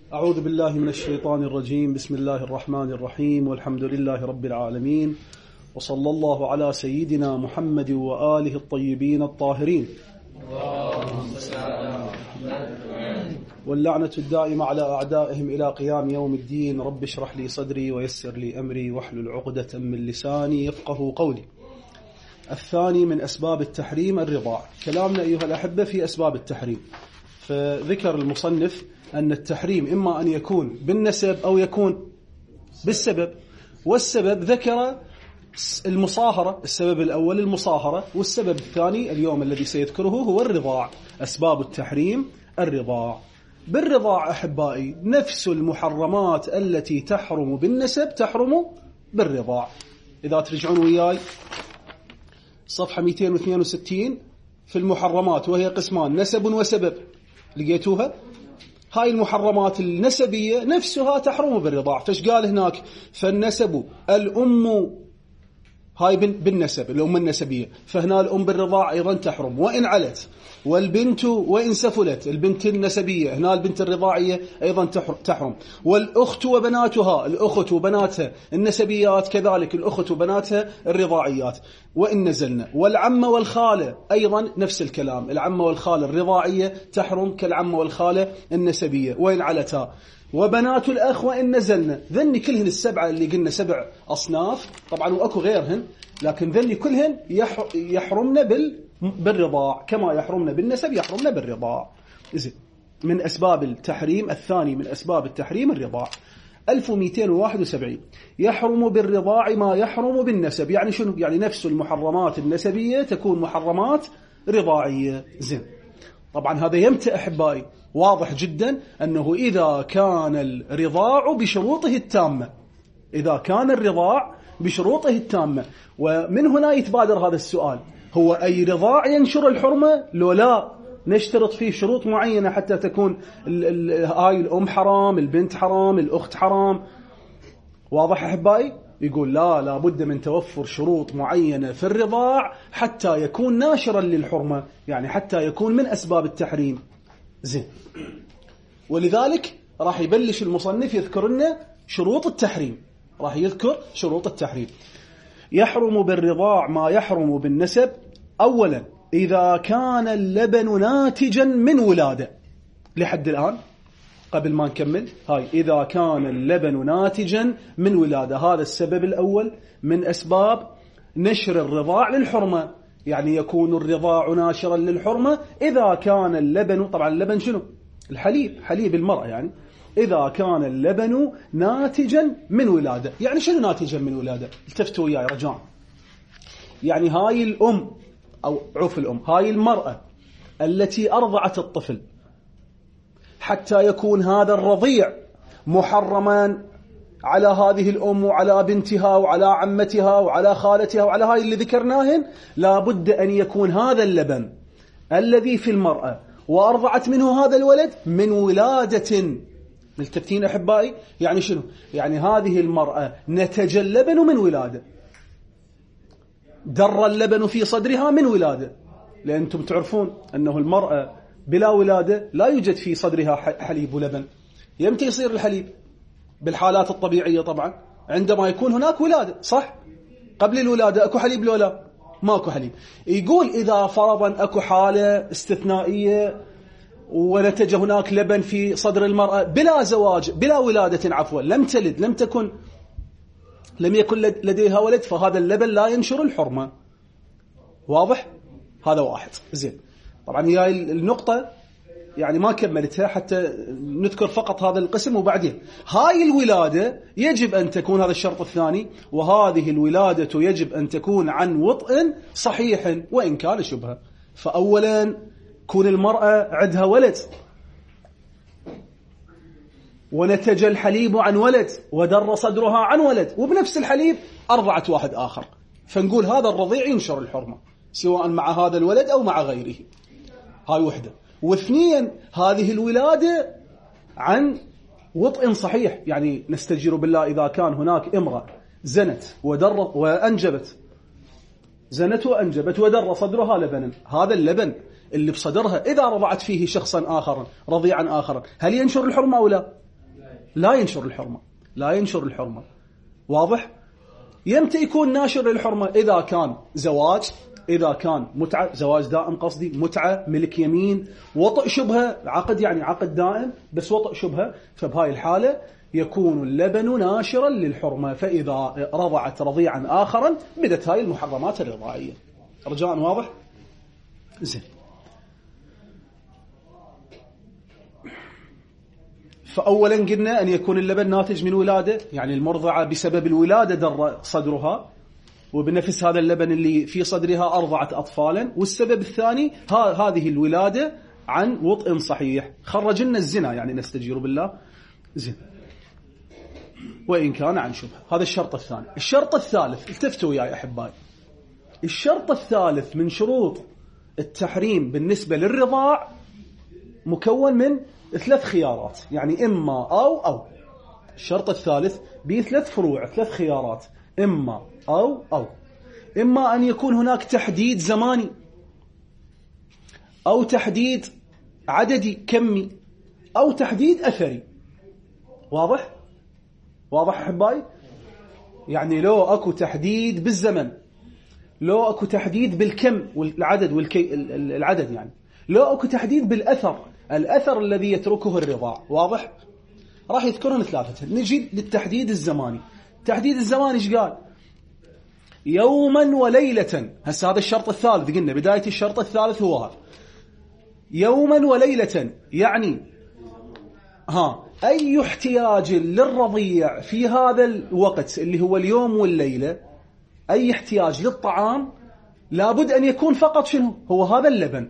أعوذ بالله من الشيطان الرجيم. بسم الله الرحمن الرحيم، والحمد لله رب العالمين، وصلى الله على سيدنا محمد وآله الطيبين الطاهرين، واللعنة الدائمة على أعدائهم إلى قيام يوم الدين. رب اشرح لي صدري ويسر لي أمري واحلل عقدة من لساني يفقه قولي. الثاني من أسباب التحريم الرضاع. كلامنا أيها الأحبة في أسباب التحريم، فذكر المصنف أن التحريم إما أن يكون بالنسب أو يكون بالسبب، والسبب ذكر المصاهرة، السبب الأول المصاهرة، والسبب الثاني اليوم الذي سيذكره هو الرضاع. أسباب التحريم الرضاع. بالرضاع أحبائي نفس المحرمات التي تحرم بالنسب تحرم بالرضاع. إذا ترجعون وياي صفحة 262 في المحرمات، وهي قسمان نسب وسبب، لقيتوها؟ هاي المحرمات النسبية نفسها تحرم بالرضاع. فايش قال هناك؟ فالنسب الأم، هاي بالنسب الأم النسبية، فهنا الأم بالرضاع أيضا تحرم وإن علت، والبنت وإن سفلت، البنت النسبية هنا البنت الرضاعية أيضا تحرم، والأخت وبناتها، الأخت وبناتها النسبيات كذلك، الأخت وبناتها الرضاعيات وإن نزلنا، والعمة والخالة أيضا نفس الكلام، العمة والخالة الرضاعية تحرم كالعمة والخالة النسبية وإن علتها، وبنات الأخ وإن نزلنا. ذني كلهن السبعة اللي قلنا 7 أصناف، طبعا وأكو غيرهن، لكن ذني كلهن يحرمنا بالرضاع، كما يحرمنا بالنسب يحرمنا بالرضاع. إذن من أسباب التحريم الثاني من أسباب التحريم الرضاع. 1271 يحرم بالرضاع ما يحرم بالنسب. يعني شنو؟ يعني نفس المحرمات النسبية تكون محرمات رضاعية. زين، طبعا هذا يمتى أحبائي؟ واضح جدا أنه إذا كان الرضاع بشروطه التامة، إذا كان الرضاع بشروطه التامة. ومن هنا يتبادر هذا السؤال، هو أي رضاع ينشر الحرمة لو لا نشترط فيه شروط معينة حتى تكون هاي الأم حرام، البنت حرام، الأخت حرام؟ واضح أحبائي؟ يقول لا بد من توفر شروط معينة في الرضاع حتى يكون ناشرا للحرمة، يعني حتى يكون من أسباب التحريم. زين، ولذلك راح يبلش المصنف يذكر لنا شروط التحريم، راح يذكر شروط التحريم. يحرم بالرضاع ما يحرم بالنسب. أولا إذا كان اللبن ناتجا من ولادة. لحد الآن قبل ما نكمل هاي، إذا كان اللبن ناتجا من ولادة، هذا السبب الأول من أسباب نشر الرضاع للحرمة، يعني يكون الرضاع ناشرا للحرمة إذا كان اللبن، طبعا اللبن شنو؟ الحليب، حليب المرأة، يعني إذا كان اللبن ناتجا من ولادة. يعني شنو ناتجا من ولادة؟ التفتوا وياي رجاء. يعني هاي الأم أو عف الأم، هاي المرأة التي أرضعت الطفل، حتى يكون هذا الرضيع محرما على هذه الأم وعلى بنتها وعلى عمتها وعلى خالتها وعلى هاي اللي ذكرناهن، لابد أن يكون هذا اللبن الذي في المرأة وأرضعت منه هذا الولد من ولادة. ملتفتين أحبائي؟ يعني شنو؟ يعني هذه المرأة نتج اللبن من ولادة، در اللبن في صدرها من ولادة، لأنتم تعرفون أنه المرأة بلا ولادة لا يوجد في صدرها حليب ولبن. يمتى يصير الحليب؟ بالحالات الطبيعية طبعا، عندما يكون هناك ولادة، صح؟ قبل الولادة أكو حليب لولا؟ ماكو حليب. يقول إذا فرضا أكو حالة استثنائية ونتج هناك لبن في صدر المرأة بلا زواج، بلا ولادة، عفوا، لم تلد، لم يكن لديها ولد، فهذا اللبن لا ينشر الحرمة. واضح؟ هذا واحد. زين، طبعا هي النقطة يعني ما كملتها حتى نذكر فقط هذا القسم، وبعدين هاي الولادة يجب أن تكون، هذا الشرط الثاني، وهذه الولادة يجب أن تكون عن وطء صحيح وإن كان شبهة. فأولا كون المرأة عندها ولد ونتج الحليب عن ولد ودر صدرها عن ولد، وبنفس الحليب أرضعت واحد آخر، فنقول هذا الرضيع ينشر الحرمة سواء مع هذا الولد أو مع غيره. هاي وحدة. واثنين، هذه الولادة عن وطء صحيح، يعني نستجير بالله إذا كان هناك امرأة زنت وأنجبت ودر صدرها لبنا، هذا اللبن اللي بصدرها إذا رضعت فيه شخصا آخر رضيعا آخر، هل ينشر الحرمة أو لا؟ لا ينشر الحرمة، لا ينشر الحرمة. واضح؟ يمتى يكون ناشر للحرمة؟ إذا كان زواج، إذا كان متعة، زواج دائم قصدي، متعة، ملك يمين، وطئ شبهة، عقد يعني عقد دائم بس وطئ شبهة، فبهاي الحالة يكون اللبن ناشرا للحرمة. فإذا رضعت رضيعا آخرا بدت هاي المحرمات الرضاعية. رجاء واضح؟ زين. فأولا قلنا أن يكون اللبن ناتج من ولادة، يعني المرضعة بسبب الولادة در صدرها، وبنفس هذا اللبن اللي في صدرها أرضعت أطفالا. والسبب الثاني هذه الولادة عن وطئ صحيح، خرج لنا الزنا، يعني نستجير بالله، زين، وإن كان عن شبهة. هذا الشرط الثاني. الشرط الثالث، التفتوا يا أحبائي، الشرط الثالث من شروط التحريم بالنسبة للرضاع مكون من 3 خيارات، يعني إما أو. الشرط الثالث ب3 فروع، 3 خيارات، إما أو. إما أن يكون هناك تحديد زماني، أو تحديد عددي كمي، أو تحديد أثري. واضح؟ واضح أحبائي؟ يعني لو أكو تحديد بالزمن، لو أكو تحديد بالكم والعدد العدد، يعني لو أكو تحديد بالأثر، الأثر الذي يتركه الرضاع. واضح؟ راح يذكرون 3. نجي للتحديد الزماني. التحديد الزماني ايش قال؟ يوما وليلة. هسه هذا الشرط الثالث، قلنا بداية الشرط الثالث هو هذا، يوما وليلة، يعني أي احتياج للرضيع في هذا الوقت اللي هو اليوم والليلة، أي احتياج للطعام لابد أن يكون فقط شنو؟ هو هذا اللبن.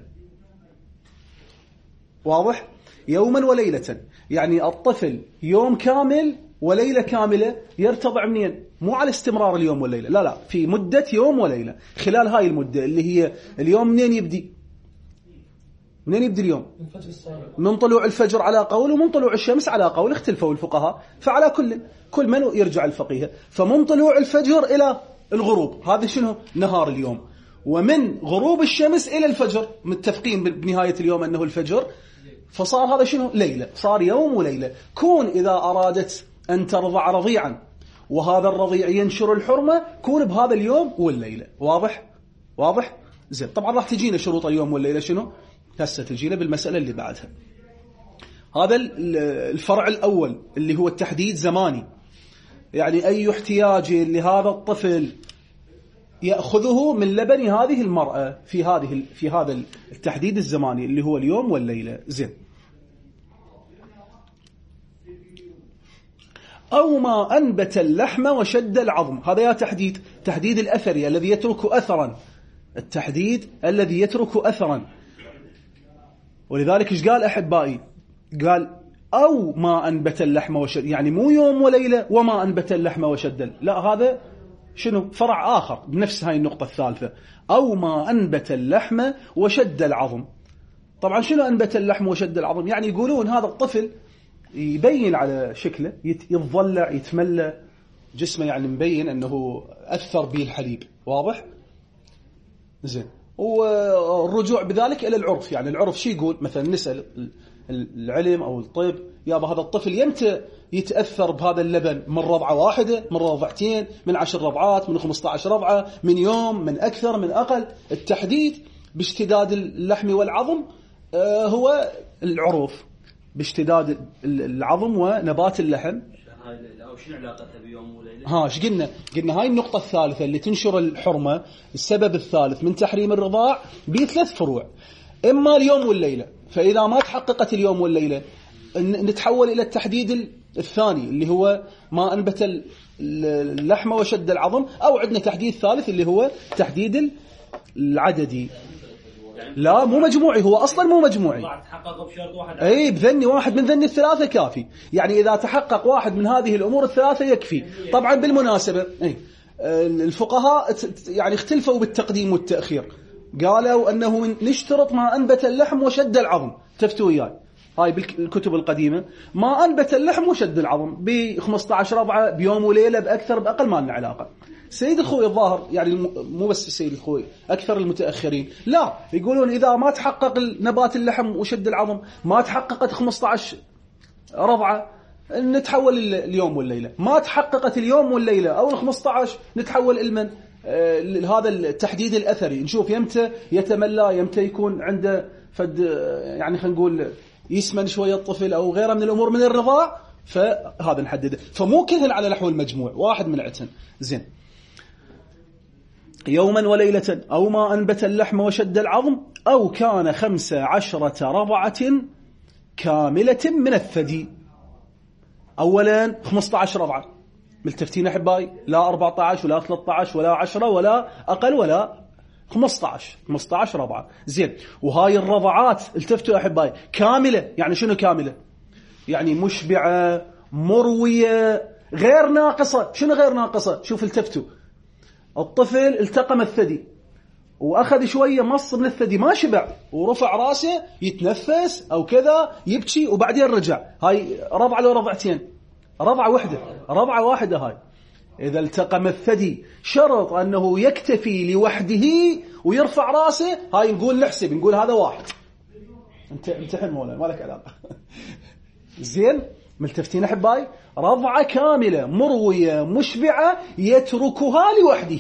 واضح؟ يوما وليلة، يعني الطفل يوم كامل وليلة كاملة يرتضع منين؟ مو على استمرار اليوم والليلة، لا، في مدة يوم وليلة. خلال هاي المدة اللي هي اليوم منين يبدي؟ منين يبدي اليوم؟ من طلوع الفجر على قول، ومن طلوع الشمس على قول، اختلفوا الفقهاء، فعلى كل من يرجع الفقيه. فمن طلوع الفجر إلى الغروب هذا شنو؟ نهار اليوم. ومن غروب الشمس إلى الفجر متفقين بنهاية اليوم أنه الفجر، فصار هذا شنو؟ ليلة، صار يوم وليلة. كون إذا أرادت أن ترضع رضيعا وهذا الرضيع ينشر الحرمة، كون بهذا اليوم والليلة. واضح؟ زين. طبعا راح تجينا شروط اليوم والليلة شنو؟ هسه تجينا بالمسألة اللي بعدها. هذا الفرع الأول اللي هو التحديد زماني، يعني أي احتياج لهذا الطفل يأخذه من لبن هذه المرأة في هذا التحديد الزماني اللي هو اليوم والليلة. زين. أو ما أنبت اللحم وشد العظم، هذا يا تحديد الأثري الذي يترك أثرا، التحديد الذي يترك أثرا. ولذلك إيش قال أحبائي؟ قال أو ما أنبت اللحم وشد، يعني مو يوم وليلة وما أنبت اللحم وشد، لا، هذا شنو؟ فرع آخر بنفس هاي النقطة الثالثة، أو ما أنبت اللحم وشد العظم. طبعا شنو أنبت اللحم وشد العظم؟ يعني يقولون هذا الطفل يبين على شكله، يتضلع، يتملى جسمه، يعني مبين أنه أثر به الحليب. واضح؟ زين. والرجوع بذلك إلى العرف، يعني العرف شي يقول؟ مثلا نسأل العلم أو الطب، يابا هذا الطفل يمتى يتأثر بهذا اللبن؟ من رضعة واحدة، من رضعتين، من 10 رضعات، من 15 رضعة، من يوم، من أكثر، من أقل. التحديد باشتداد اللحم والعظم هو العروف، باشتداد العظم ونبات اللحم. شنو علاقتها بيوم وليلة؟ ايش قلنا هاي النقطة الثالثة اللي تنشر الحرمة. السبب الثالث من تحريم الرضاع ب3 فروع، إما اليوم والليلة، فإذا ما تحققت اليوم والليلة نتحول إلى التحديد الثاني اللي هو ما أنبت اللحم وشد العظم، أو عندنا تحديد ثالث اللي هو تحديد العددي. لا، مو مجموعي، هو أصلا مو مجموعي. تحقق بشرط واحد. أي بذني واحد من ذني الثلاثة كافي، يعني إذا تحقق واحد من هذه الأمور الثلاثة يكفي. طبعا بالمناسبة الفقهاء يعني اختلفوا بالتقديم والتأخير، قالوا أنه نشترط ما أنبت اللحم وشد العظم. تفتوا وياي هاي بالكتب القديمة، ما أنبت اللحم وشد العظم ب15 رضعة، بيوم وليلة، بأكثر بأقل، ما لنا علاقة. سيد الخوي الظاهر، يعني مو بس سيد الخوي، أكثر المتأخرين لا، يقولون إذا ما تحقق نبات اللحم وشد العظم، ما تحققت 15 رضعة، نتحول اليوم والليلة. ما تحققت اليوم والليلة أو 15 نتحول المن هذا التحديد الأثري، نشوف يمتى يتملى، يمتى يكون عنده فد يعني خلينا نقول يسمن شوية الطفل أو غيره من الأمور من الرضاع، فهذا نحدده. فمو كلهن على نحو المجموع، واحد من عتن. زين. يوما وليلة أو ما أنبت اللحم وشد العظم أو كان 15 رضعة كاملة من الثدي. أولا 15 رضعة، ملتفتين أحبائي؟ لا 14 ولا 13 ولا 10 ولا أقل ولا 15 رضعة. زين. وهاي الرضعات التفتوا أحبائي كاملة. يعني شنو كاملة؟ يعني مشبعة مروية غير ناقصة. شنو غير ناقصة؟ شوف التفتوا، الطفل التقم الثدي وأخذ شوية مص من الثدي ما شبع ورفع راسه يتنفس أو كذا يبكي وبعدين رجع، هاي رضعة لو رضعتين؟ رضعة واحدة. رضعة واحدة هاي. إذا التقم الثدي شرط أنه يكتفي لوحده ويرفع راسه، هاي نقول نحسب، نقول هذا واحد. امتحن مولانا ما لك علاقة. زين. ملتفتين أحبائي؟ رضعة كاملة مروية مشبعة يتركها لوحده.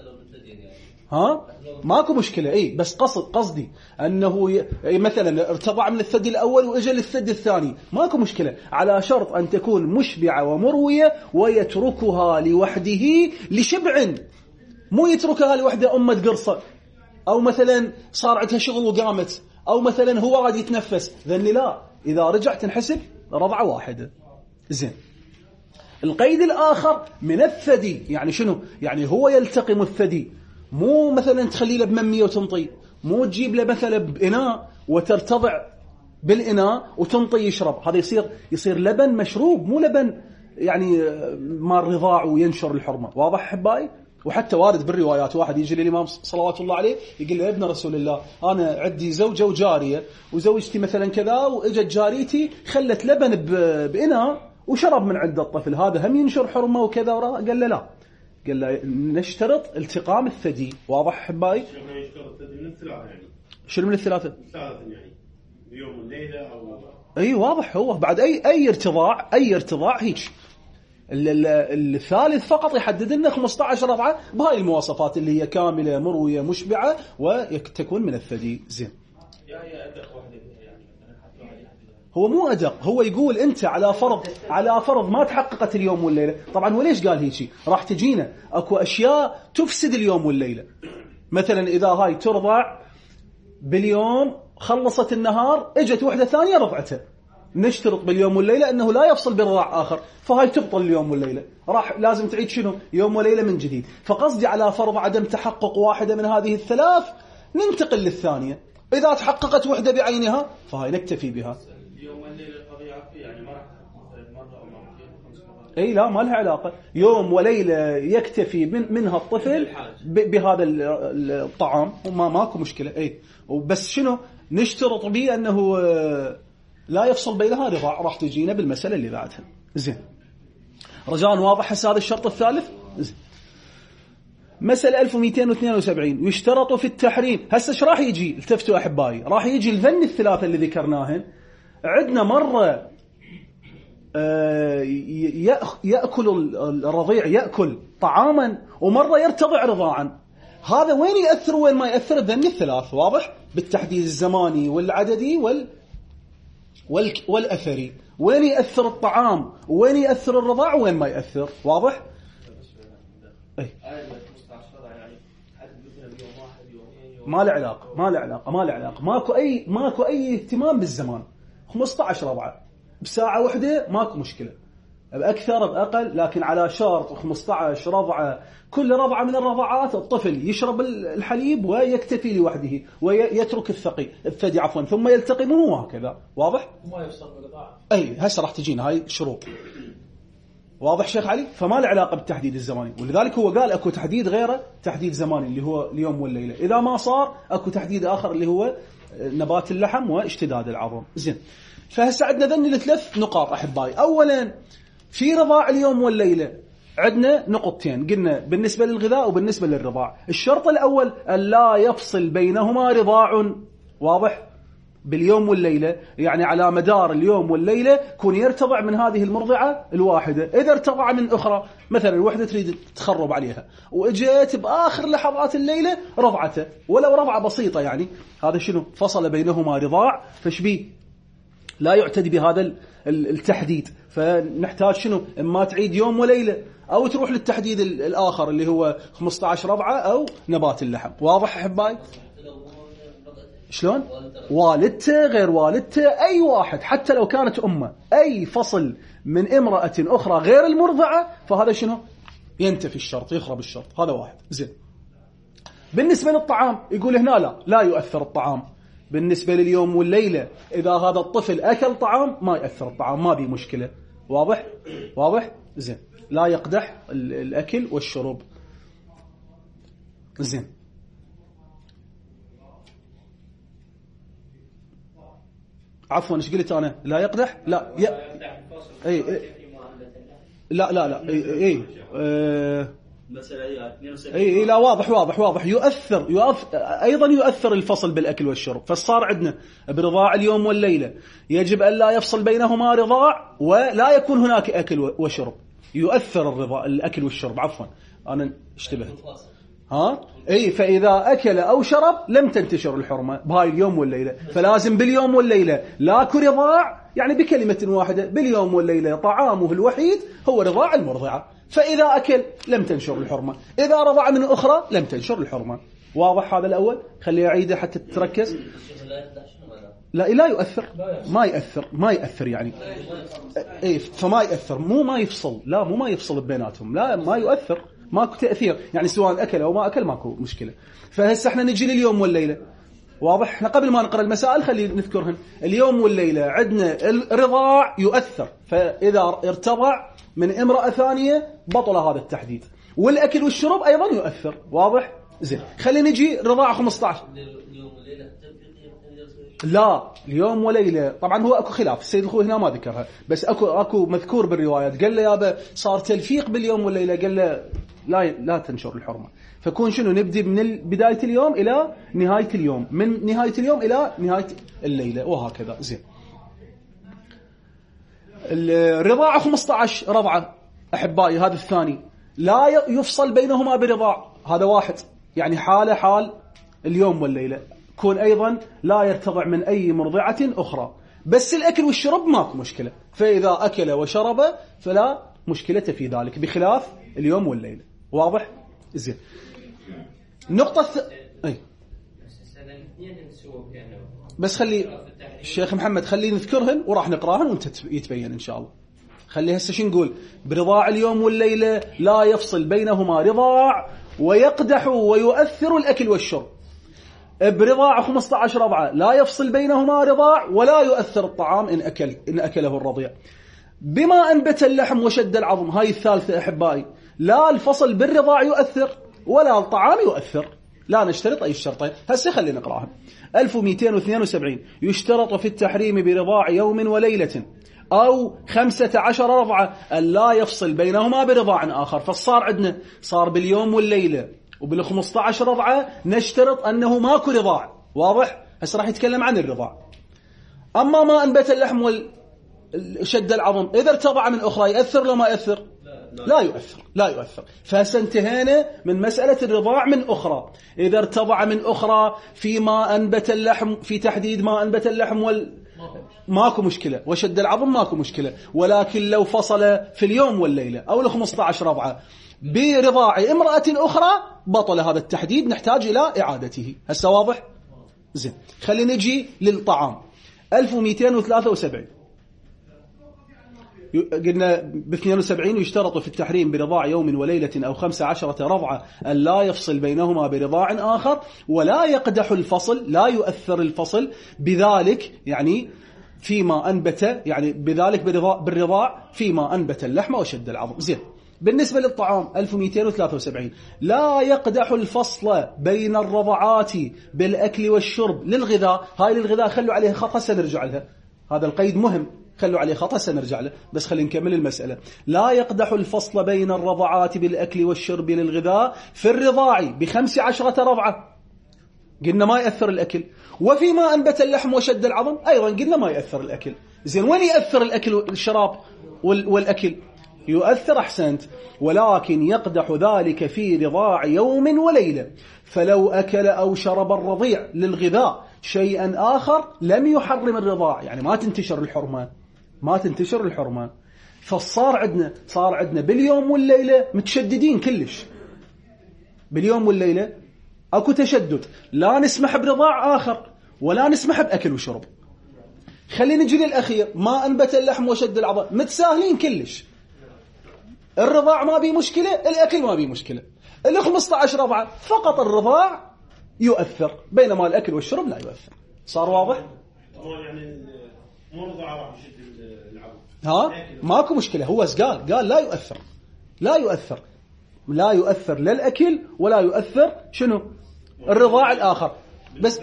ها ماكو مشكلة. اي بس قصدي انه مثلا ارتضع من الثدي الاول واجى للثدي الثاني ماكو مشكلة، على شرط ان تكون مشبعة ومروية ويتركها لوحده لشبع، مو يتركها لوحده أمة قرصة او مثلا صار عندها شغل وقامت او مثلا هو قاعد يتنفس، ذني لا، اذا رجع تنحسب رضعة واحدة. زين. القيد الآخر من الثدي يعني شنو؟ يعني هو يلتقم الثدي، مو مثلا تخلي له بممية وتنطي، مو تجيب له مثلا بإناء وترتضع بالإناء وتنطي يشرب، هذا يصير لبن مشروب، مو لبن يعني مال رضاع وينشر الحرمة. واضح أحبائي؟ وحتى وارد بالروايات واحد يجي للإمام صلوات الله عليه يقول له: يا ابن رسول الله، أنا عندي زوجة وجارية وزوجتي مثلا كذا وإجت جاريتي خلت لبن بإناء وشرب من عند الطفل، هذا هم ينشر حرمة وكذا؟ قال له لا، قال له نشترط التقام الثدي. واضح أحبائي؟ شنو من الثلاثة؟ يعني يوم الليلة أو أي واضح. هو بعد أي ارتضاع هيك. الثالث فقط يحدد لنا 15 رضعة بهاي المواصفات اللي هي كاملة مروية مشبعة وتكون من الثدي. زين. هو مو أدق، هو يقول أنت على فرض ما تحققت اليوم والليلة. طبعا وليش قال هيك؟ راح تجينا أكو أشياء تفسد اليوم والليلة. مثلا إذا هاي ترضع باليوم خلصت النهار اجت وحدة ثانية رضعتها، نشترط باليوم والليلة أنه لا يفصل برضاع آخر، فهاي تبطل اليوم والليلة، راح لازم تعيد شنو؟ يوم وليلة من جديد. فقصدي على فرض عدم تحقق واحدة من هذه الثلاث ننتقل للثانية. إذا تحققت وحدة بعينها فهاي نكتفي بها. يوم والليلة الطبيعة يعني ما راح مثلا مرة أو مرتين 5 مرات. أي لا، ما لها علاقة. يوم وليلة يكتفي منها الطفل بهذا الطعام وما ماكو مشكلة. أي وبس شنو نشترط به؟ أنه لا يفصل بينها رضاع. راح تجينا بالمسألة اللي بعدها. زين. رجاء واضح هذا الشرط الثالث؟ زين. مسألة 1272 يشترط في التحريم. هسه ايش راح يجي؟ التفتوا أحبائي، راح يجي الذن الثلاثة اللي ذكرناهن. عندنا مرة يأكل الرضيع يأكل طعاما ومرة يرتضع رضاعا. هذا وين يأثر وين ما يأثر؟ الذن الثلاث. واضح؟ بالتحديد الزماني والعددي والأثري. وين يأثر الطعام وين يأثر الرضاع وين ما يأثر. واضح؟ أي. ما له علاقة. ماكو أي اهتمام بالزمان. 15 رضعة بساعة واحدة ماكو مشكلة، بأكثر بأقل، لكن على شرط 15 رضعة. كل رضعة من الرضعات الطفل يشرب الحليب ويكتفي لوحده ويترك الثدي ثم يلتقمه وهكذا. واضح؟ ما يفصل بالرضاعة. أي هسه راح تجينا هاي الشروط. واضح شيخ علي؟ فما له علاقة بالتحديد الزماني، ولذلك هو قال أكو تحديد غيره، تحديد زماني اللي هو اليوم والليلة. إذا ما صار أكو تحديد آخر اللي هو نبات اللحم واشتداد العظم. زين. فهسه عندنا ذني ل3 نقاط أحبائي. أولا في رضاع اليوم والليلة عندنا نقطتين قلنا بالنسبة للغذاء وبالنسبة للرضاع. الشرط الأول أن لا يفصل بينهما رضاع. واضح؟ باليوم والليلة، يعني على مدار اليوم والليلة كون يرتضع من هذه المرضعة الواحدة. إذا ارتضع من أخرى، مثلا الوحدة تريد تخرب عليها وإجيت بآخر لحظات الليلة رضعته ولو رضعة بسيطة، يعني هذا شنو؟ فصل بينهما رضاع، فشبيه لا يعتد بهذا التحديد. فنحتاج شنو؟ إما تعيد يوم وليلة أو تروح للتحديد الآخر اللي هو 15 رضعة أو نبات اللحم. واضح أحبائي؟ شلون؟ والدته غير والدته، أي واحد حتى لو كانت أمه، أي فصل من امرأة أخرى غير المرضعة فهذا شنو؟ ينتفي الشرط، يخرب الشرط. هذا واحد. زين. بالنسبة للطعام يقول هنا لا يؤثر الطعام. بالنسبة لليوم والليلة إذا هذا الطفل أكل طعام ما يأثر الطعام، ما بي مشكلة. واضح؟ واضح؟ زين. لا يقدح الأكل والشرب. زين. عفوا ايش قلت انا؟ لا يقدح؟ لا اي لا اي اي لا، واضح يؤثر ايضا يؤثر الفصل بالاكل والشرب. فصار عندنا برضاع اليوم والليله يجب ان لا يفصل بينهما رضاع ولا يكون هناك اكل وشرب. يؤثر الرضاع الاكل والشرب، عفوا انا اشتبهت. اي فاذا اكل او شرب لم تنتشر الحرمه بهاي اليوم والليله. فلازم باليوم والليله لاكو رضاع، يعني بكلمه واحده باليوم والليله طعامه الوحيد هو رضاع المرضعه. فاذا اكل لم تنشر الحرمه، اذا رضع من اخرى لم تنشر الحرمه. واضح هذا الاول؟ خليه اعيده حتى تتركز. لا يؤثر، ما يؤثر يعني اي فما يؤثر، مو ما يفصل، لا مو ما يفصل بيناتهم، لا ما يؤثر، ماكو تأثير، يعني سواء أكل أو ما أكل ماكو مشكلة. فهسه احنا نجي لليوم والليلة. واضح؟ احنا قبل ما نقرأ المسائل خلي نذكرهن. اليوم والليلة عندنا الرضاع يؤثر، فإذا ارتضع من امرأة ثانية بطل هذا التحديد. والأكل والشرب أيضا يؤثر. واضح؟ زين. خلي نجي رضاع 15. لا اليوم وليلة طبعا هو اكو خلاف، السيد الخوي هنا ما ذكرها، بس اكو مذكور بالروايات. قال له يابا صار تلفيق باليوم والليلة، قال له لا تنشر الحرمة. فكون شنو؟ نبدي من بداية اليوم إلى نهاية اليوم، من نهاية اليوم إلى نهاية الليلة وهكذا. زين. الرضاعة 15 رضعة أحبائي، هذا الثاني لا يفصل بينهما برضاع. هذا واحد، يعني حال اليوم والليلة كون أيضا لا يرتضع من أي مرضعة أخرى، بس الأكل والشرب ماكو مشكلة. فإذا أكل وشرب فلا مشكلة في ذلك، بخلاف اليوم والليلة. واضح؟ زين. نقطة أي بس خلي الشيخ محمد خلي نذكرهن وراح نقراهن وانت يتبين إن شاء الله. خلي هسه شو نقول؟ برضاع اليوم والليلة لا يفصل بينهما رضاع ويقدح ويؤثر الأكل والشرب. برضاع 15 رضعة لا يفصل بينهما رضاع ولا يؤثر الطعام إن أكله الرضيع. بما أنبت اللحم وشد العظم، هاي الثالثة أحبائي، لا الفصل بالرضاع يؤثر ولا الطعام يؤثر، لا نشترط أي الشرطين. هسه خلينا نقراها. 1272 يشترط في التحريم برضاع يوم وليلة أو 15 رضعة أن لا يفصل بينهما برضاع آخر. فصار عندنا صار باليوم والليلة وبال15 رضعة نشترط أنه ماكو رضاع. واضح؟ هسه راح يتكلم عن الرضاع. أما ما أنبت اللحم شد العظم إذا ارتضع من أخرى يأثر لو ما يأثر؟ لا يؤثر. فهسه انتهينا من مسألة الرضاع من أخرى. إذا ارتضع من أخرى فيما أنبت اللحم، في تحديد ما أنبت اللحم ماكو مشكلة، وشد العظم ماكو مشكلة. ولكن لو فصل في اليوم والليلة أو 15 رضعة برضاع امرأة أخرى بطل هذا التحديد، نحتاج إلى إعادته. هسه واضح؟ زين. خلينا نجي للطعام. 1273 قلنا ب72 يشترط في التحريم برضاع يوم وليلة أو 15 رضعة أن لا يفصل بينهما برضاع آخر ولا يقدح الفصل، لا يؤثر الفصل بذلك، يعني فيما أنبت، يعني بذلك بالرضاع فيما أنبت اللحم وشد العظم. زين. بالنسبة للطعام 1273 لا يقدح الفصل بين الرضعات بالأكل والشرب للغذاء. هاي للغذاء خلوا عليه خط، سنرجع لها، هذا القيد مهم، خلوا عليه خط سنرجع له، بس خلينا نكمل المسألة. لا يقدح الفصل بين الرضعات بالأكل والشرب للغذاء في الرضاع ب15 رضعة، قلنا ما يأثر الأكل. وفيما أنبت اللحم وشد العظم أيضا قلنا ما يأثر الأكل. زين وين يأثر الأكل والشراب والأكل؟ يؤثر، أحسنت، ولكن يقدح ذلك في رضاع يوم وليلة. فلو أكل أو شرب الرضيع للغذاء شيئا آخر لم يحرم الرضاع، يعني ما تنتشر الحرمان. فصار عندنا باليوم والليلة متشددين كلش، باليوم والليلة أكو تشدد، لا نسمح برضاع آخر ولا نسمح بأكل وشرب. خلينا نجي للأخير، ما أنبت اللحم وشد العظم، متساهلين كلش. الرضاع ما بيه مشكلة، الأكل ما بيه مشكلة. 15 رضعة فقط الرضاع يؤثر، بينما الأكل والشرب لا يؤثر. صار واضح؟ يعني مو رضاعة راح يشد العظم. ماكو مشكلة. هو قال لا يؤثر لا الأكل ولا يؤثر شنو الرضاع الآخر. بس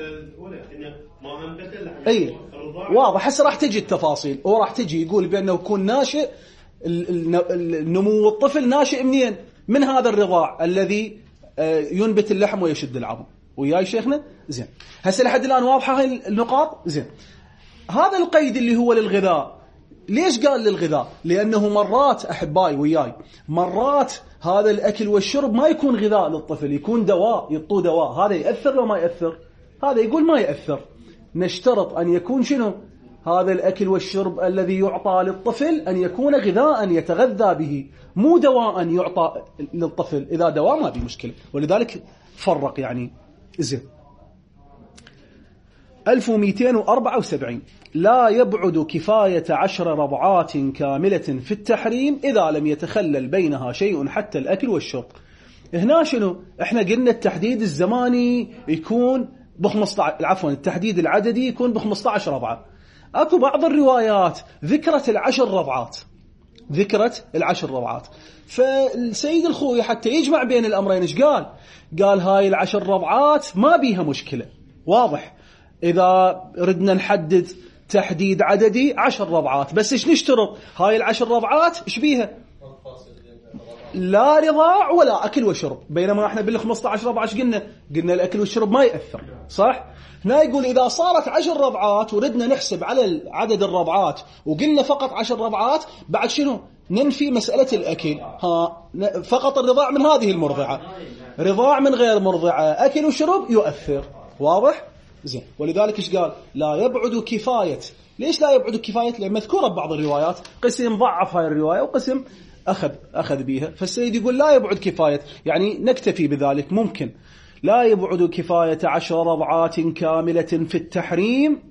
اي واضح. هسه راح تجي التفاصيل، وراح تجي يقول بأنه يكون ناشئ النمو الطفل ناشئ منين؟ من هذا الرضاع الذي ينبت اللحم ويشد العظم. وياي شيخنا؟ زين، هسه لحد الآن واضحة هاي النقاط؟ زين. هذا القيد اللي هو للغذاء، ليش قال للغذاء؟ لأنه مرات أحبائي وياي، مرات هذا الأكل والشرب ما يكون غذاء للطفل، يكون دواء، يعطوه دواء. هذا يأثر لو ما يأثر؟ هذا يقول ما يأثر. نشترط أن يكون شنو؟ هذا الأكل والشرب الذي يعطى للطفل أن يكون غذاء يتغذى به، مو دواء يعطى للطفل. إذا دواء ما بي مشكلة، ولذلك فرق يعني. زين. 1274 لا يبعد كفاية 10 رضعات كاملة في التحريم إذا لم يتخلل بينها شيء حتى الأكل والشرب. هنا شنو؟ احنا قلنا التحديد الزماني يكون التحديد العددي يكون ب15 رضعة. اكو بعض الروايات ذكرت ال10 رضعات. فالسيد الخوي حتى يجمع بين الأمرين ايش قال هاي ال10 رضعات ما بيها مشكلة. واضح؟ إذا ردنا نحدد تحديد عددي 10 رضعات، بس إيش نشترط؟ هاي ال10 رضعات إيش بيها؟ لا رضاع ولا أكل وشرب. بينما إحنا بال15 رضعة قلنا الأكل والشرب ما يأثر، صح؟ هنا يقول إذا صارت 10 رضعات وردنا نحسب على عدد الرضعات وقلنا فقط 10 رضعات، بعد شنو؟ ننفي مسألة الأكل. فقط الرضاع من هذه المرضعة، رضاع من غير مرضعة، أكل وشرب يؤثر. واضح؟ زين. ولذلك إيش قال؟ لا يبعد كفاية. ليش لا يبعد كفاية؟ لأن مذكورة ببعض الروايات، قسم ضعف هاي الرواية وقسم أخذ بيها. فالسيد يقول لا يبعد كفاية، يعني نكتفي بذلك. ممكن لا يبعد كفاية 10 رضعات كاملة في التحريم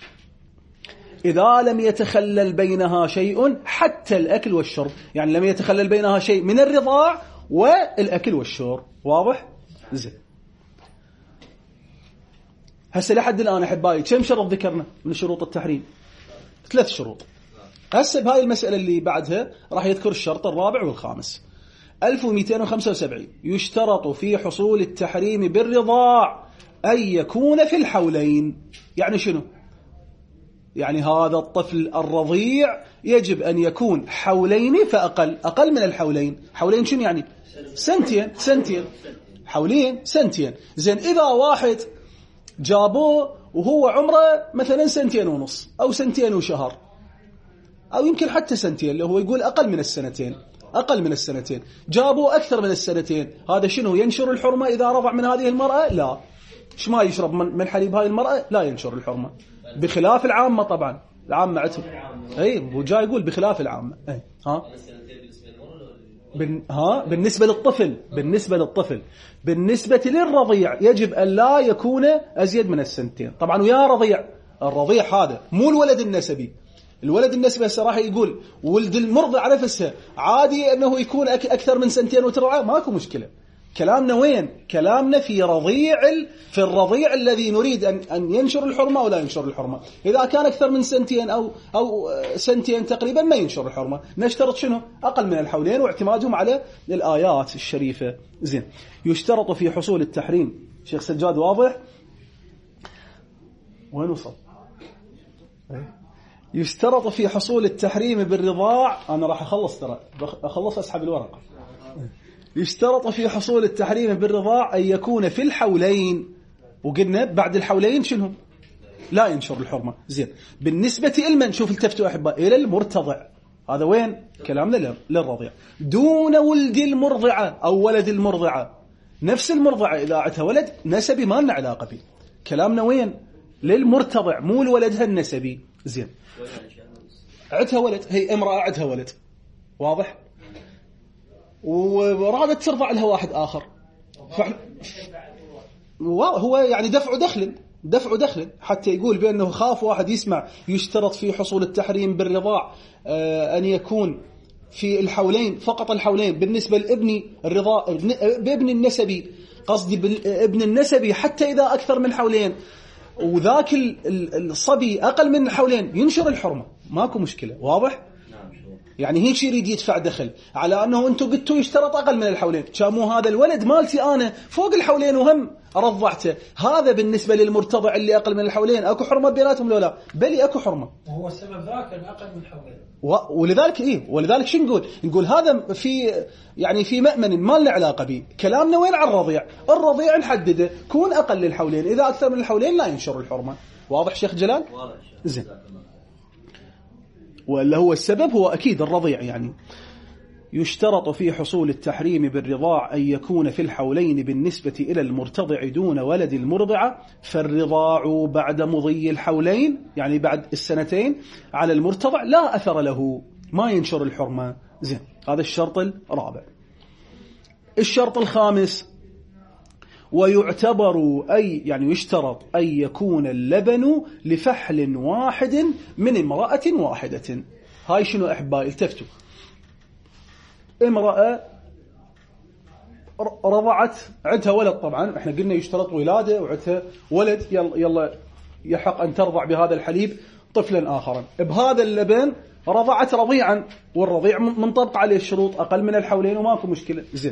إذا لم يتخلل بينها شيء حتى الأكل والشرب، يعني لم يتخلل بينها شيء من الرضاع والأكل والشرب. واضح؟ زين. هسه لحد الآن أحبائي كم شرط ذكرنا من شروط التحريم؟ 3 شروط. هسه بهاي المسألة اللي بعدها راح يذكر الشرط الرابع والخامس. 1275 يشترط في حصول التحريم بالرضاع أن يكون في الحولين. يعني شنو؟ يعني هذا الطفل الرضيع يجب أن يكون حولين فأقل، أقل من الحولين. حولين شنو يعني؟ سنتين. حولين سنتين. زين، إذا واحد جابوه وهو عمره مثلا 2.5 سنين أو 2 وشهر أو يمكن حتى 2 سنين، اللي هو يقول أقل من السنتين، جابوه أكثر من 2 سنين، هذا شنو؟ ينشر الحرمة إذا رضع من هذه المرأة؟ لا. إيش ما يشرب من حليب هاي المرأة؟ لا ينشر الحرمة، بخلاف العامة. طبعا العامة عتب. هو جاي يقول بخلاف العامة. بالنسبة للطفل. بالنسبة للرضيع يجب أن لا يكون أزيد من 2 سنين. طبعا ويا الرضيع هذا مو الولد النسبي. الولد النسبي هسه راح يقول ولد المرضع نفسها عادي أنه يكون أكثر من 2 سنين وترضع، ماكو مشكلة. كلامنا وين؟ كلامنا في الرضيع الذي نريد أن ينشر الحرمة ولا ينشر الحرمة. إذا كان أكثر من 2 سنين أو 2 سنين تقريبا ما ينشر الحرمة. نشترط شنو؟ أقل من الحولين، واعتمادهم على الآيات الشريفة. زين. يشترط في حصول التحريم. شيخ سجاد واضح؟ وين وصل؟ يشترط في حصول التحريم بالرضاع. أنا راح أخلص أسحب الورقة. يشترط في حصول التحريم بالرضاع أن يكون في الحولين وقلنا بعد الحولين شنو لا ينشر الحرمة. زين بالنسبة لمن شوف التفتوا أحباء إلى المرتضع، هذا وين كلامنا للرضيع دون ولد المرضعة أو ولد المرضعة. نفس المرضعة إذا عتها ولد نسبي ما لنا علاقة به، كلامنا وين للمرتضع مو لولدها النسبي. زين عتها ولد، هي امرأة عتها ولد واضح، ورادت ترضع لها واحد آخر، هو يعني دفع دخل حتى يقول بأنه خاف واحد يسمع يشترط في حصول التحريم بالرضاع أن يكون في الحولين فقط، الحولين بالنسبة لابن الرضاع بابن النسبي، قصدي بابن النسبي حتى إذا أكثر من حولين، وذاك الصبي أقل من الحولين ينشر الحرمة، ماكو مشكلة. واضح؟ يعني هيك يريد يدفع دخل على أنه أنتم قلتوا يشترط أقل من الحولين، كامو هذا الولد مالتي أنا فوق الحولين وهم رضعته، هذا بالنسبة للمرتضع اللي أقل من الحولين أكو حرمة بيناتهم لو لا؟ بلي أكو حرمة. وهو السبب ذاك أقل من الحولين. ولذلك ولذلك شو نقول هذا في مأمن ما له علاقة به. كلامنا وين على الرضيع نحدده كون أقل الحولين، إذا أكثر من الحولين لا ينشر الحرمة. واضح شيخ جلال؟ واضح. زين. ولا هو السبب هو أكيد الرضيع. يعني يشترط في حصول التحريم بالرضاع أن يكون في الحولين بالنسبة إلى المرتضع دون ولد المرضعة، فالرضاع بعد مضي الحولين يعني بعد السنتين على المرتضع لا أثر له، ما ينشر الحرمة. زين هذا الشرط الرابع. الشرط الخامس ويعتبر يعني يشترط أن يكون اللبن لفحل واحد من امرأة واحدة. هاي شنو أحبائي التفتوا؟ امرأة رضعت عندها ولد، طبعا احنا قلنا يشترط ولادة وعندها ولد، يلا يحق أن ترضع بهذا الحليب طفلا آخرا بهذا اللبن، رضعت رضيعا والرضيع منطبق عليه الشروط أقل من الحولين وماكو مشكلة. زين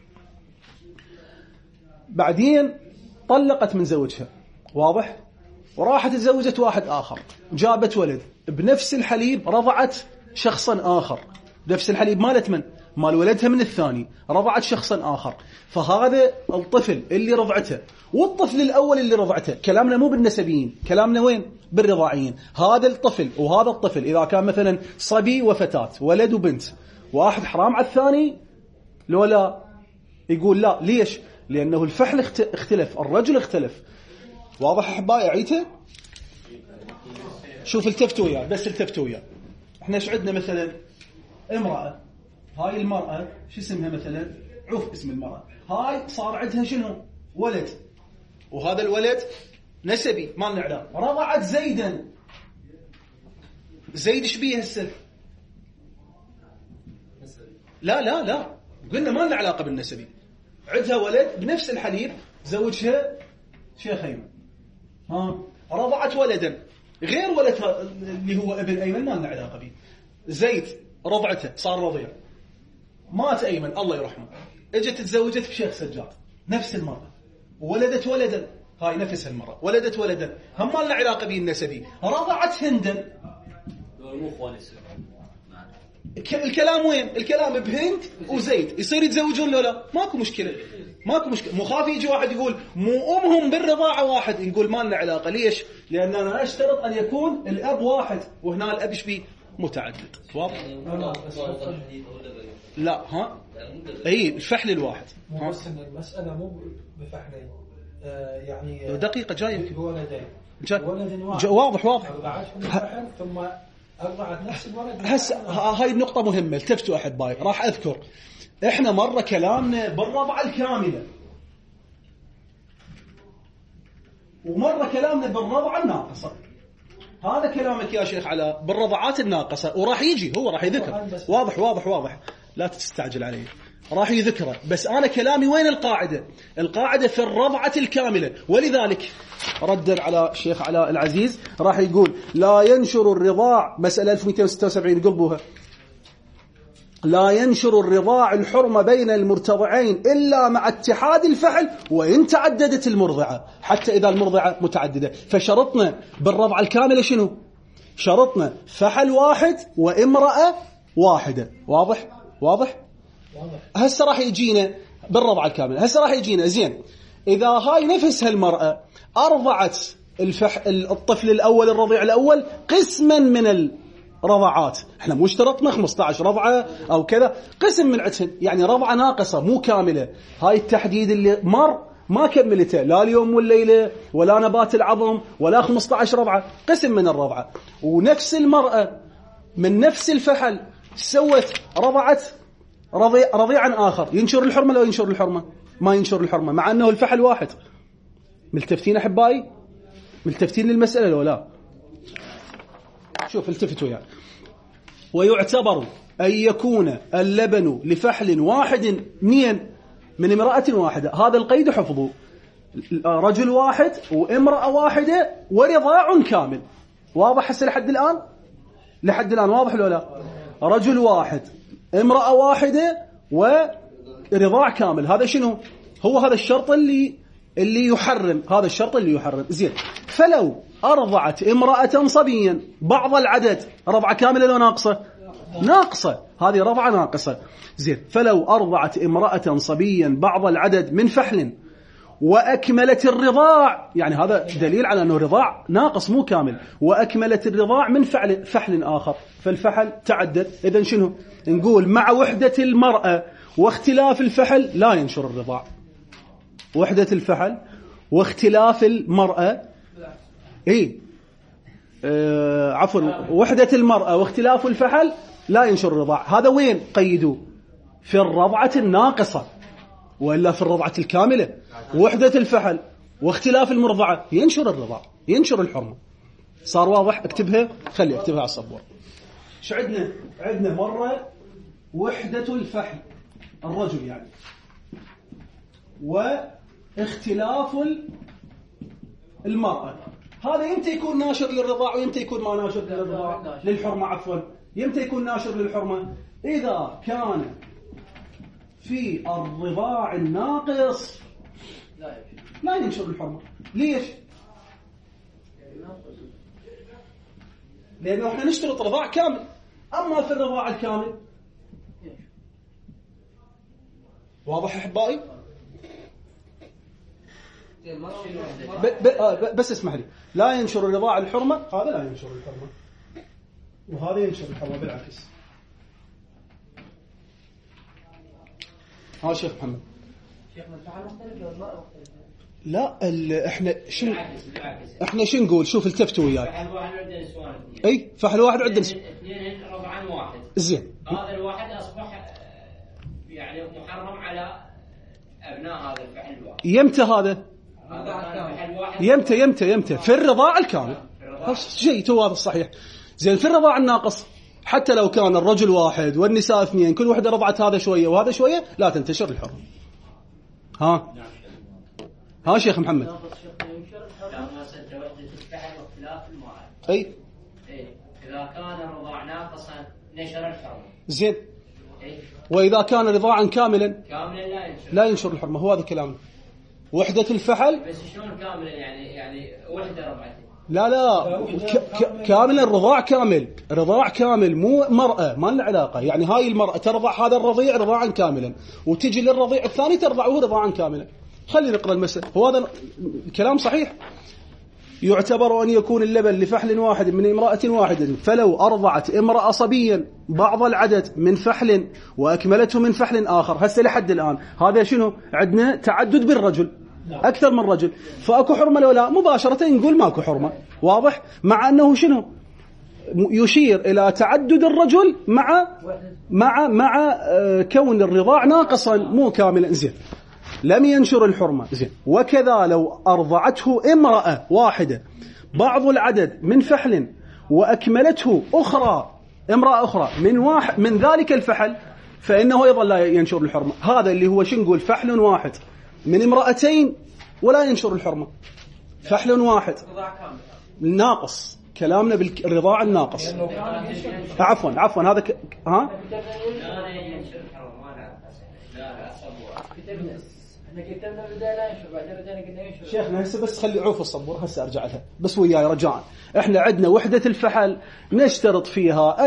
بعدين طلقت من زوجها، واضح، وراحت تزوجت واحد آخر، جابت ولد بنفس الحليب، رضعت شخصا آخر بنفس الحليب مالت من؟ مال ولدها من الثاني، رضعت شخصا آخر، فهذا الطفل اللي رضعته والطفل الأول اللي رضعته، كلامنا مو بالنسبيين، كلامنا وين؟ بالرضاعيين. هذا الطفل وهذا الطفل إذا كان مثلا صبي وفتاة، ولد وبنت، واحد حرام على الثاني لو لا؟ يقول لا. ليش؟ لأنه الفحل اختلف، الرجل اختلف. واضح أحبائي؟ عيته شوف التفتوا وياه، بس التفتوا وياه. احنا ايش عندنا مثلا امرأة، هاي المرأة شو اسمها مثلا؟ عوف اسم المرأة، هاي صار عندها شنو؟ ولد، وهذا الولد نسبي ما لنا علاقة، رضعت زيدا. زيد ايش بيه هسه؟ لا قلنا ما لنا علاقة بالنسبي. عندها ولد بنفس الحليب، زوجها شيخ أيمن، رضعت ولدا غير ولدها اللي هو ابن أيمن، ما لنا علاقة به. زيد رضعته صار رضيع، مات أيمن الله يرحمه، اجت تزوجت بشيخ سجاد، نفس المرأة ولدت ولدا، هاي نفس المرأة ولدت ولدا، هم ما لنا علاقة به النسبي، رضعت هندا. الكلام وين؟ الكلام بهند وزيد، يصير يتزوجون لو لا؟ ماكو مشكلة. مخاف يجي واحد يقول مو أمهم بالرضاعة واحد، نقول ما لنا علاقة. ليش؟ لأن أنا أشترط أن يكون الأب واحد، وهنا الأب شبيه متعدد. واضح؟ لا أي الفحل الواحد. بس المسألة مو بفحلين، يعني دقيقة جاية بولدين، واضح. ثم أرضعت نفس الولد. هسه هاي النقطة مهمة، التفتوا أحبائي، راح أذكر إحنا مرة كلامنا بالرضعة الكاملة، ومرة كلامنا بالرضعة الناقصة. هذا كلامك يا شيخ على بالرضعات الناقصة، وراح يجي هو راح يذكر. واضح لا تستعجل عليه، راح يذكره. بس أنا كلامي وين القاعدة في الرضعة الكاملة. ولذلك ردا على الشيخ علاء العزيز راح يقول لا ينشر الرضاع، مسألة 1276 قلبوها، لا ينشر الرضاع الحرمة بين المرتضعين إلا مع اتحاد الفحل وإن تعددت المرضعة، حتى إذا المرضعة متعددة. فشرطنا بالرضعة الكاملة شنو؟ شرطنا فحل واحد وامرأة واحدة. واضح؟ هسه راح يجينا بالرضعة الكاملة، هسه راح يجينا. زين إذا هاي نفسها المرأة أرضعت الطفل الأول الرضيع الأول قسما من الرضعات، احنا مو اشترطنا 15 رضعة أو كذا، قسم من عدهن، يعني رضعة ناقصة مو كاملة. هاي التحديد اللي مر ما كملته لا اليوم والليلة ولا نبات العظم ولا 15 رضعة، قسم من الرضعة. ونفس المرأة من نفس الفحل سوت رضعت رضيعا آخر، ينشر الحرمة لو ينشر الحرمة؟ ما ينشر الحرمة، مع أنه الفحل واحد. ملتفتين أحبائي؟ ملتفتين للمسألة لو لا؟ شوف التفتوا يعني. ويعتبر أن يكون اللبن لفحل واحد من امرأة واحدة، هذا القيد حفظه، رجل واحد وامرأة واحدة ورضاع كامل. واضح هسه لحد الآن؟ لحد الآن واضح ولا لا؟ رجل واحد امرأة واحدة ورضاع كامل، هذا شنو؟ هو هذا الشرط اللي يحرم، هذا الشرط اللي يحرم. زين، فلو أرضعت امرأة صبيا بعض العدد، رضعة كاملة لو ناقصة؟ ناقصة، هذه رضعة ناقصة. زين، فلو أرضعت امرأة صبيا بعض العدد من فحل وأكملت الرضاع، يعني هذا دليل على أنه رضاع ناقص مو كامل، وأكملت الرضاع من فحل آخر، فالفحل تعدد. إذن شنو نقول؟ مع وحدة المرأة واختلاف الفحل لا ينشر الرضاع. وحدة الفحل واختلاف المرأة عفوا، وحدة المرأة واختلاف الفحل لا ينشر الرضاع. هذا وين قيدوا؟ في الرضعة الناقصة، وإلا في الرضعة الكاملة. وحدة الفحل واختلاف المرضعة ينشر الرضاع، ينشر الحرمة. صار واضح؟ اكتبها، خلي اكتبها على الصبور. شو عندنا مرة وحدة الفحل الرجل يعني، واختلاف المرأة. هذا يمتى يكون ناشر للرضاع ويمتى يكون ما ناشر للرضاع للحرمة، عفوا يمتى يكون ناشر للحرمة؟ إذا كان في الرضاع الناقص لا ينشر الحرمة. ليش؟ لأنه احنا نشترط رضاع كامل، أما في الرضاع الكامل. واضح أحبائي؟ بس اسمح لي، لا ينشر الرضاع الحرمة، هذا لا ينشر الحرمة، وهذا ينشر الحرمة بالعكس. ها شيخ محمد. لا احنا شو نقول؟ شوف التفتوا وياي. اي فحل واحد عندنا اثنين رضعان واحد. زين، هذا الواحد اصبح يعني محرم على ابناء هذا الفحل الواحد. يمتى هذا؟ يمتى في الرضاع الكامل. شيء تو هذا الصحيح. زين، في الرضاع الناقص حتى لو كان الرجل واحد والنساء اثنين، كل واحدة رضعت هذا شوية وهذا شوية، لا تنتشر الحرمة. ها شيخ محمد. اي اذا كان الرضاع ناقصا نشر الحرمة. زين، واذا كان رضاعا كاملا لا ينشر الحرمة. هو هذا كلامنا. وحدة الفحل بس شلون كاملا؟ يعني وحدة رضعتين. لا كامل الرضاع كامل، رضاع كامل، مو مرأة ما لها علاقة. يعني هاي المرأة ترضع هذا الرضيع رضاعا كاملا، وتجي للرضيع الثاني ترضعه رضاعا كاملا. خلي نقرأ المسألة. هو هذا الكلام صحيح. يعتبر أن يكون اللبن لفحل واحد من امرأة واحدة، فلو أرضعت امرأة صبيا بعض العدد من فحل وأكملته من فحل آخر. هسه لحد الآن هذا شنو عندنا؟ تعدد بالرجل، أكثر من رجل، فأكو حرمة لو لا؟ مباشرة نقول ماكو حرمة. واضح؟ مع أنه شنو يشير إلى تعدد الرجل مع كون الرضاع ناقصا مو كاملا. زين، لم ينشر الحرمة. زين، وكذا لو أرضعته امرأة واحدة بعض العدد من فحل وأكملته امرأة أخرى من ذلك الفحل، فإنه أيضا لا ينشر الحرمة. هذا اللي هو شو نقول؟ فحل واحد من امرأتين ولا ينشر الحرمة. فحل واحد ناقص، كلامنا بالرضاع الناقص. عفوا هذا شيخنا هسه بس خلي عوف الصبور، هسه ارجع لها بس وياي رجاء. احنا عندنا وحدة الفحل نشترط فيها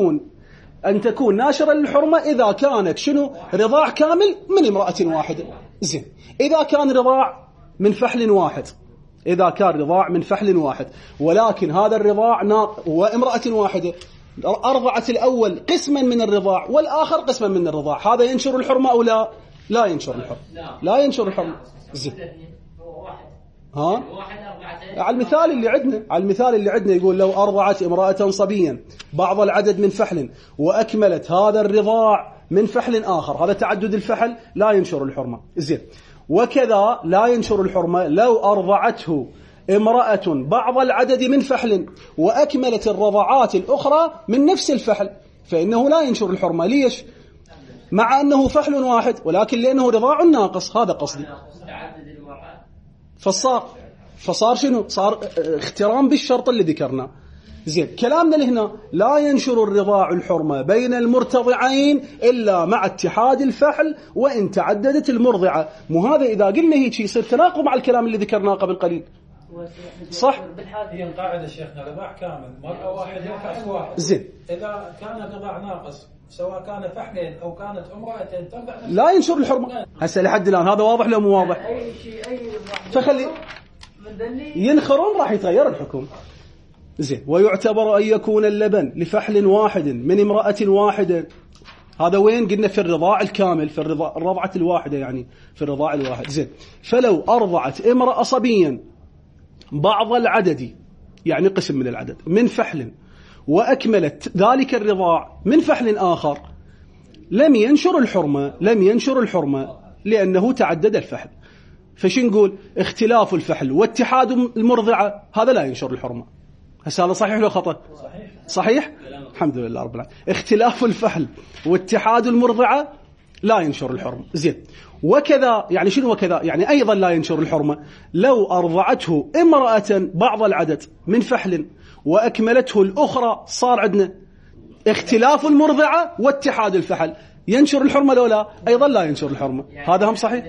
أن تكون ناشرة للحرمة إذا كانت شنو؟ رضاع كامل من امرأة واحدة. زين. إذا كان رضاع من فحل واحد، إذا كان رضاع من فحل واحد ولكن هذا الرضاع وامرأة واحدة أرضعت الأول قسما من الرضاع والآخر قسما من الرضاع، هذا ينشر الحرمة أو لا؟ لا ينشر الحرمة، لا ينشر الحرمة. زين. ها؟ على المثال اللي عندنا يقول لو أرضعت امرأة صبيا بعض العدد من فحل وأكملت هذا الرضاع من فحل آخر، هذا تعدد الفحل لا ينشر الحرمة. زين. وكذا لا ينشر الحرمة لو أرضعته امرأة بعض العدد من فحل وأكملت الرضعات الأخرى من نفس الفحل، فإنه لا ينشر الحرمة. ليش؟ مع أنه فحل واحد ولكن لأنه رضاع ناقص، هذا قصدي. فصار شنو؟ صار اخترام بالشرط اللي ذكرنا. زين. كلامنا لهنا لا ينشر الرضاع الحرمة بين المرتضعين إلا مع اتحاد الفحل وإن تعددت المرضعة. مو هذا إذا قلنا هيك يصير تناقض مع الكلام اللي ذكرناه قبل قليل، صح؟ هي القاعدة شيخنا رضاع كامل مرأة واحدة وفحل واحد. زين. إذا كان الرضاع ناقص سواء كان فحلين أو كانت امرأتين ترضع لا ينشر الحرمة. هسه لحد الآن هذا واضح لو مو واضح؟ أي شيء فخلي ينخرون راح يتغير الحكم. زين. ويعتبر أن يكون اللبن لفحل واحد من امرأة واحدة، هذا وين؟ قلنا في الرضاع الكامل، في الرضعة الواحدة، يعني في الرضاع الواحد. زين. فلو أرضعت امرأة صبيا بعض العدد، يعني قسم من العدد، من فحل وأكملت ذلك الرضاع من فحل آخر لم ينشر الحرمة لأنه تعدد الفحل. فش نقول؟ اختلاف الفحل واتحاد المرضعة هذا لا ينشر الحرمة. هسه هذا صحيح ولا خطأ؟ صحيح؟ الحمد لله رب العالمين. اختلاف الفحل واتحاد المرضعة لا ينشر الحرمة. زين. وكذا يعني شنو وكذا؟ يعني أيضا لا ينشر الحرمة لو أرضعته امرأة بعض العدد من فحل وأكملته الأخرى، صار عندنا اختلاف المرضعة واتحاد الفحل، ينشر الحرمة لو لا؟ أيضا لا ينشر الحرمة. يعني هذا هم صحيح؟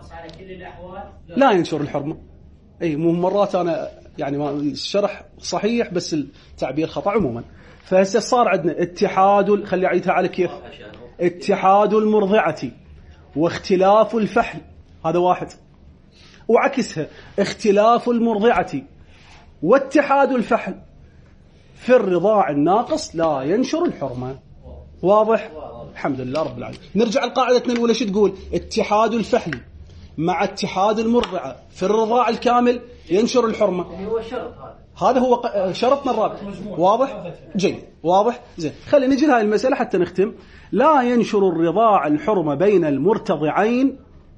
لا ينشر الحرمة. أي مو مرات أنا يعني ما الشرح صحيح بس التعبير خطأ عموما. فهسه صار عندنا اتحاد، خلي أعيدها على كيف، اتحاد المرضعة واختلاف الفحل، هذا واحد، وعكسها اختلاف المرضعة واتحاد الفحل في الرضاع الناقص لا ينشر الحرمة. واضح؟ الحمد لله رب العالمين. نرجع لقاعدتنا الأولى شو تقول؟ اتحاد الفحل مع اتحاد المرضعة في الرضاع الكامل ينشر الحرمة. هو شرط هذا هو شرطنا الرابع. واضح؟ جيد. واضح؟ زين. خلينا نجي لهاي المسألة حتى نختم. لا ينشر الرضاع الحرمة بين المرتضعين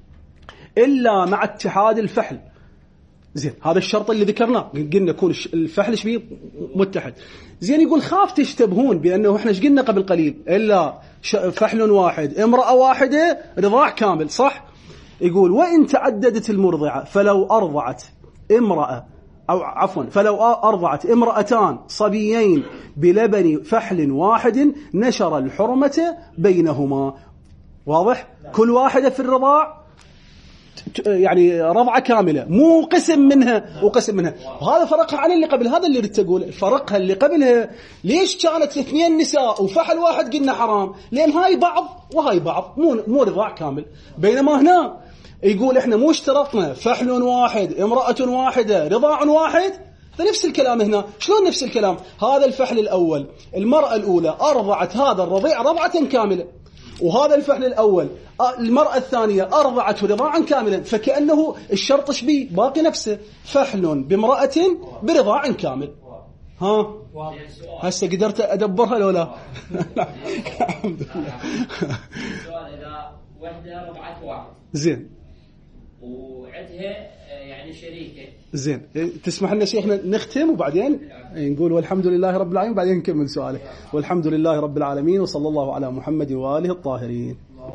إلا مع اتحاد الفحل. زين. هذا الشرط اللي ذكرناه، قلنا يكون الفحل شبيه متحد. زين. يقول خاف تشتبهون بأنه احنا ايش قلنا قبل قليل؟ إلا فحل واحد امرأة واحدة رضاع كامل، صح؟ يقول وإن تعددت المرضعة فلو أرضعت امرأة أو عفوا فلو أرضعت امرأتان صبيين بلبن فحل واحد نشر الحرمة بينهما. واضح؟ كل واحدة في الرضاع يعني رضعة كاملة، مو قسم منها وقسم منها. وهذا فرقها عن اللي قبل، هذا اللي ردت أقول فرقها اللي قبلها. ليش كانت اثنين نساء وفحل واحد قلنا حرام؟ لأن هاي بعض وهاي بعض، مو رضاع كامل. بينما هنا يقول احنا مو اشترطنا فحل واحد امرأة واحدة رضاع واحد، فنفس الكلام هنا. شلون نفس الكلام؟ هذا الفحل الأول المرأة الأولى أرضعت هذا الرضيع رضعة كاملة، وهذا الفحل الأول المرأة الثانية أرضعته رضاعا كاملا، فكأنه الشرط شبيه باقي نفسه، فحل بامرأة برضاع كامل. ها هسه قدرت أدبرها لو لا؟ الحمد لله. إذا وحدة رضعت واحد زين وعندها يعني شريكة، زين تسمح لنا شيخنا نختم وبعدين نقول والحمد لله رب العالمين، وبعدين نكمل سؤالك. والحمد لله رب العالمين، وصلى الله على محمد وآله الطاهرين.